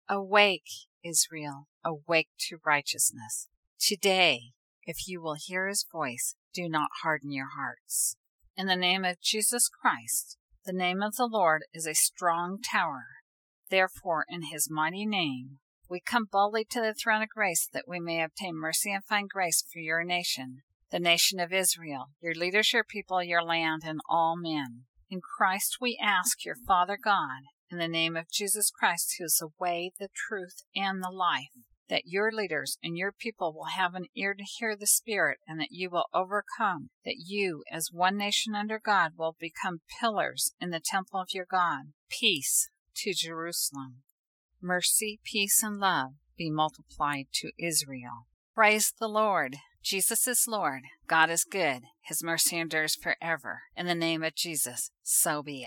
Awake, Israel, awake to righteousness. Today, if you will hear his voice, do not harden your hearts. In the name of Jesus Christ, the name of the Lord is a strong tower. Therefore, in his mighty name, we come boldly to the throne of grace that we may obtain mercy and find grace for your nation, the nation of Israel, your leaders, your people, your land, and all men. In Christ we ask your Father God, in the name of Jesus Christ, who is the way, the truth, and the life, that your leaders and your people will have an ear to hear the Spirit, and that you will overcome, that you, as one nation under God, will become pillars in the temple of your God. Peace to Jerusalem. Mercy, peace, and love be multiplied to Israel. Praise the Lord. Jesus is Lord. God is good. His mercy endures forever. In the name of Jesus, so be it.